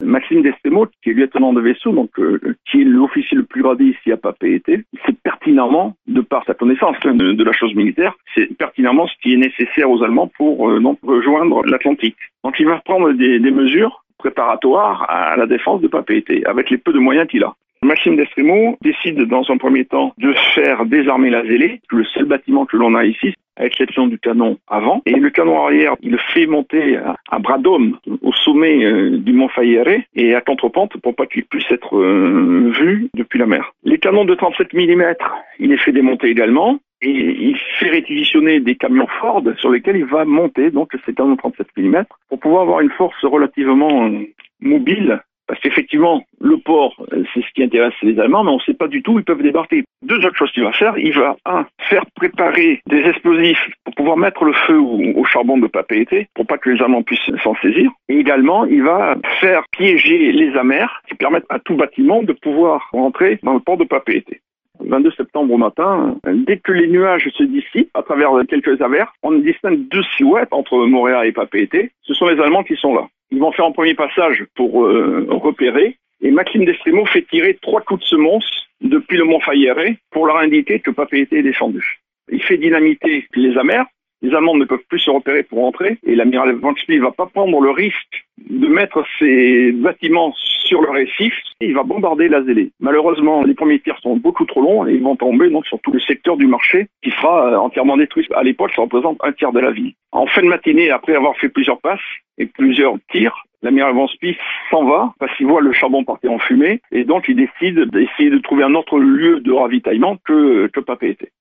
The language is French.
Maxime Destremo, qui est lieutenant de vaisseau, donc qui est l'officier le plus gradé ici à Papeete, c'est pertinemment, de par sa connaissance de la chose militaire, c'est pertinemment ce qui est nécessaire aux Allemands pour donc rejoindre l'Atlantique. Donc il va prendre des mesures préparatoires à la défense de Papeete, avec les peu de moyens qu'il a. Maxime Destremo décide dans un premier temps de faire désarmer la Zélé, le seul bâtiment que l'on a ici, à exception du canon avant. Et le canon arrière, il le fait monter à bras d'homme au sommet du mont Fayere et à contre-pente pour pas qu'il puisse être vu depuis la mer. Les canons de 37 mm, il les fait démonter également. Et il fait réquisitionner des camions Ford sur lesquels il va monter donc ces canons de 37 mm pour pouvoir avoir une force relativement mobile. Parce qu'effectivement, le port, c'est ce qui intéresse les Allemands, mais on ne sait pas du tout où ils peuvent débarquer. Deux autres choses qu'il va faire. Il va, faire préparer des explosifs pour pouvoir mettre le feu au charbon de Papeete, pour pas que les Allemands puissent s'en saisir. Et également, il va faire piéger les amers, qui permettent à tout bâtiment de pouvoir rentrer dans le port de Papeete. Le 22 septembre au matin, dès que les nuages se dissipent à travers quelques averses, on distingue deux silhouettes entre Moorea et Papeete. Ce sont les Allemands qui sont là. Ils vont faire un premier passage pour repérer, et Maxime Destremo fait tirer 3 coups de semonce depuis le mont Fayere pour leur indiquer que Papeete est descendu. Il fait dynamiter les amers. Les Allemands ne peuvent plus se repérer pour entrer, et l'amiral Von Spee ne va pas prendre le risque de mettre ses bâtiments sur le récif. Il va bombarder la Zélé. Malheureusement, les premiers tirs sont beaucoup trop longs et ils vont tomber donc sur tout le secteur du marché qui sera entièrement détruit. À l'époque, ça représente un tiers de la ville. En fin de matinée, après avoir fait plusieurs passes et plusieurs tirs, l'amiral Von Spee s'en va parce qu'il voit le charbon partir en fumée et donc il décide d'essayer de trouver un autre lieu de ravitaillement que Papeete.